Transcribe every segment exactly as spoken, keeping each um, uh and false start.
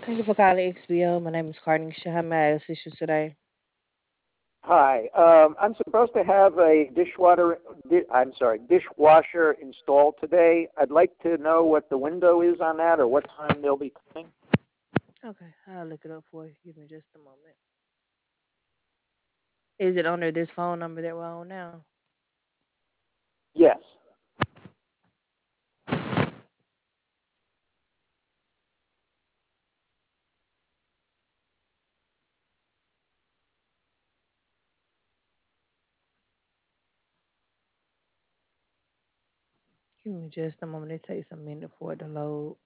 Thank you for calling X B O. My name is Carnisha. How may I assist you today? Hi. Um, I'm supposed to have a dishwater. Di- I'm sorry, dishwasher installed today. I'd like to know what the window is on that, or what time they'll be coming. Okay, I'll look it up for you. Give me just a moment. Is it under this phone number that we're on now? Yes. Give me just a moment. It takes a minute for it to load.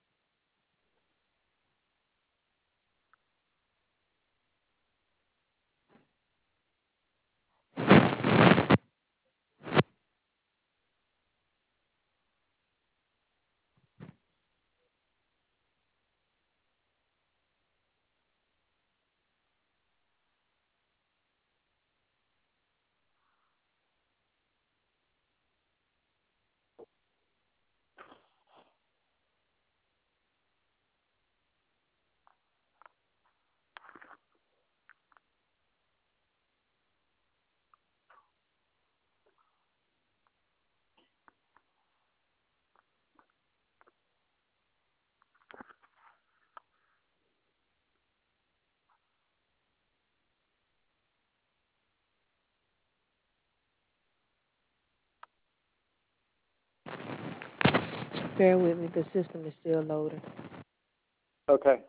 Bear with me. The system is still loading. Okay.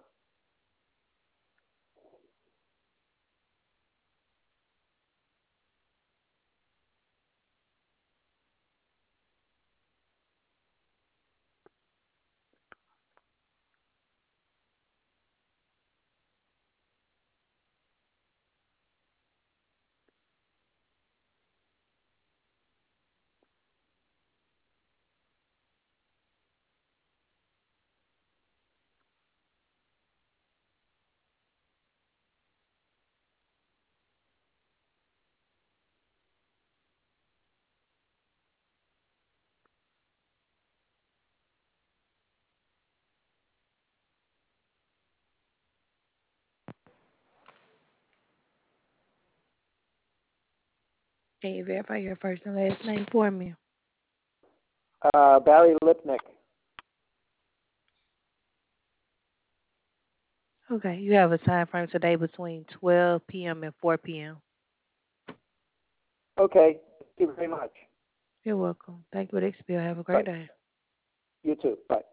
Can you verify your first and last name for me? Uh, Barry Lipnick. Okay, you have a time frame today between twelve p m and four p m Okay. Thank you very much. You're welcome. Thank you, X B O. Have a great Bye. day. You too. Bye.